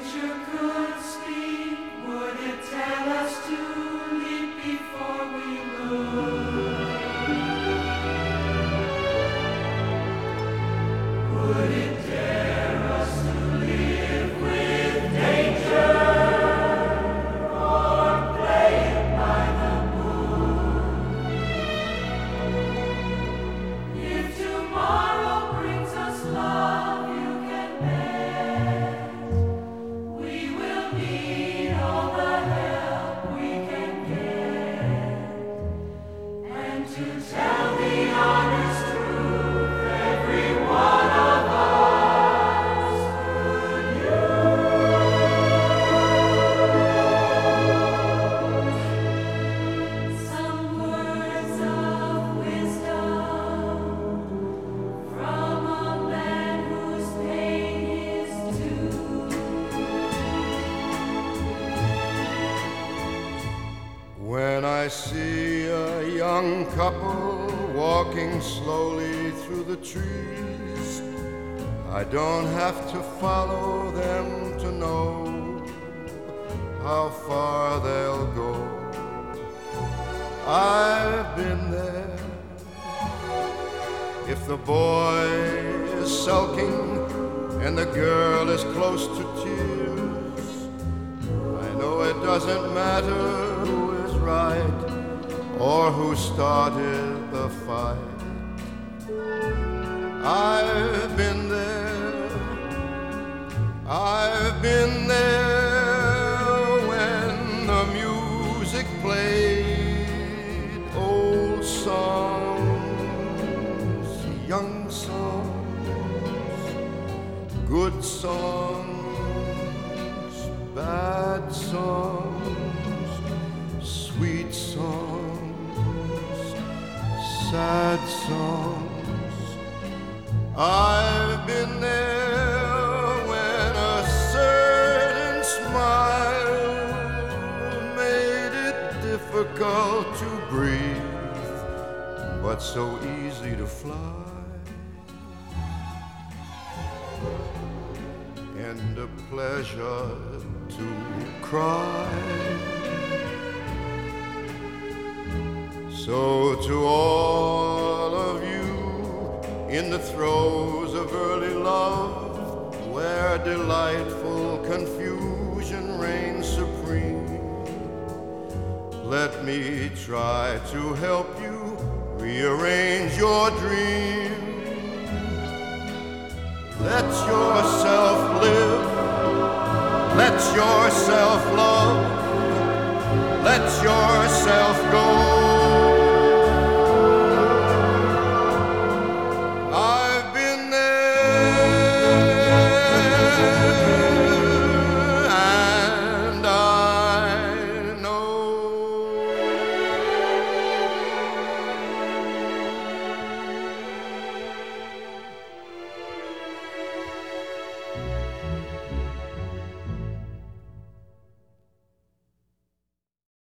nature could speak, would it tell us to leap before we look? Would it dare us to live with danger, or play it by the moon? If tomorrow brings us love you can bet, we will need all the help we can get. And to tell the honest truth, every one of us could use some words of wisdom from a man whose pain is due. When I see a young couple walking slowly through the trees, I don't have to follow them to know how far they'll go. I've been there. If the boy is sulking and the girl is close to tears, I know it doesn't matter who is right or who started the fight. I've been there. I've been there when the music played old songs, young songs, good songs, bad songs, sweet songs, sad songs. I've been there when a certain smile made it difficult to breathe, but so easy to fly. And a pleasure to cry. So to all of you in the throes of early love, where delightful confusion reigns supreme, let me try to help you rearrange your dream. Let yourself live, let yourself love, let yourself go.